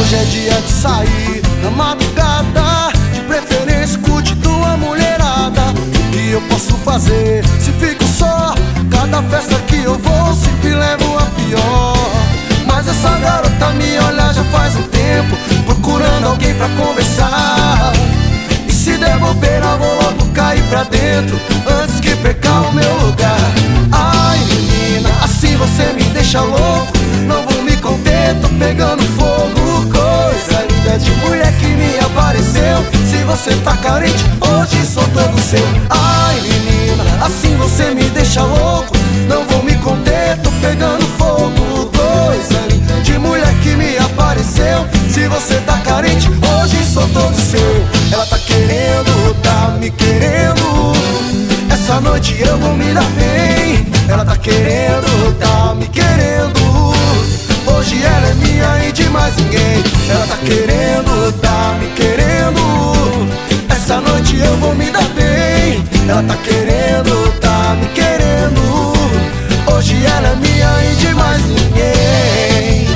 Hoje é dia de sair na madrugada, de preferência curte tua mulherada. O que eu posso fazer se fico só? Cada festa que eu vou sempre levo a pior. Mas essa garota me olha já faz um tempo, procurando alguém pra conversar. E se der bobeira vou logo cair pra dentro, antes que perca o meu lugar. Ai menina, assim você me deixa louco, não vou me conter, tô pegando fogo. Coisa linda de mulher que me apareceu, se você tá carente, hoje sou todo seu. Ai menina, assim você me deixa louco, não vou me conter, tô pegando fogo. Coisa linda de mulher que me apareceu, se você tá carente, hoje sou todo seu. Ela tá querendo, tá me querendo, essa noite eu vou me dar bem. Ela tá querendo, tá me querendo, hoje ela é minha e de mais ninguém. Ela tá querendo, tá me querendo, essa noite eu vou me dar bem. Ela tá querendo, tá me querendo, hoje ela é minha e de mais ninguém.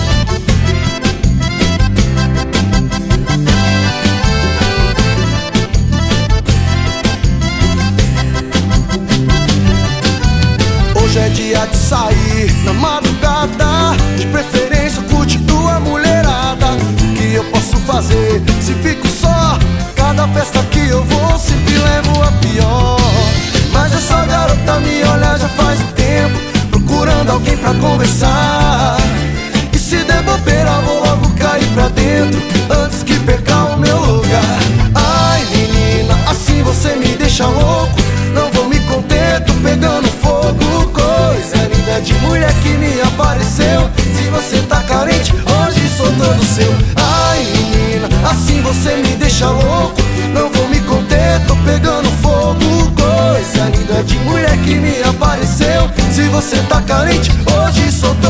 Hoje é dia de sair na madrugada, de preferência curte tua mulherada. O que eu posso fazer se fico só? Cada festa que eu vou sempre levo a pior. Mas essa garota me olha já faz um tempo, procurando alguém pra conversar. E se der bobeira vou logo cair pra dentro, antes que perca o meu lugar. Ai menina, assim você me deixa louco, não vou me conter, tô pegando fogo. Coisa linda de mulher que me apareceu, se você tá carente, hoje sou todo seu. Ai menina, assim você me deixa louco, não vou me conter, tô pegando fogo. Coisa linda de mulher que me apareceu, se você tá carente, hoje sou